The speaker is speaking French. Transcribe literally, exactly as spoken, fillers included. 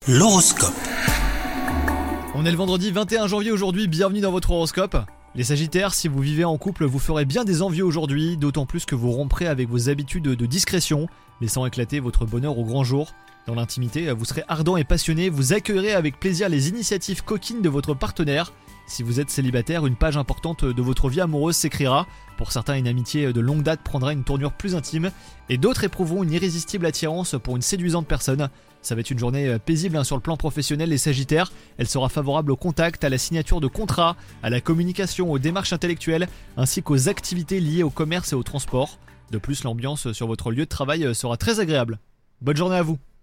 L'horoscope. On est le vendredi vingt et un janvier aujourd'hui, bienvenue dans votre horoscope. Les Sagittaires, si vous vivez en couple, vous ferez bien des envieux aujourd'hui, d'autant plus que vous romprez avec vos habitudes de discrétion, laissant éclater votre bonheur au grand jour. Dans l'intimité, vous serez ardent et passionné, vous accueillerez avec plaisir les initiatives coquines de votre partenaire. Si vous êtes célibataire, une page importante de votre vie amoureuse s'écrira. Pour certains, une amitié de longue date prendra une tournure plus intime, et d'autres éprouveront une irrésistible attirance pour une séduisante personne. Ça va être une journée paisible hein, sur le plan professionnel, les Sagittaires. Elle sera favorable au contact, à la signature de contrats, à la communication, aux démarches intellectuelles, ainsi qu'aux activités liées au commerce et au transport. De plus, l'ambiance sur votre lieu de travail sera très agréable. Bonne journée à vous!